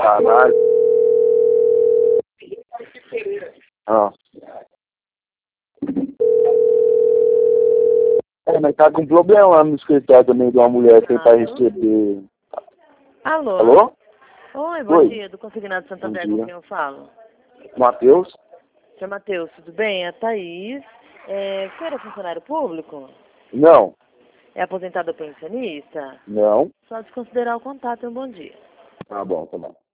Caralho. Ah. Mas tá com problema lá no escritório também de uma mulher que pra receber. Alô? Alô? Oi, bom dia, do Consignado Santander, Bom com dia. quem eu falo? Matheus? Seu Matheus, tudo bem? É a Thaís. O senhor é funcionário público? Não. É aposentado ou pensionista? Não. Só desconsiderar o contato e um bom dia. Tá bom, tá bom.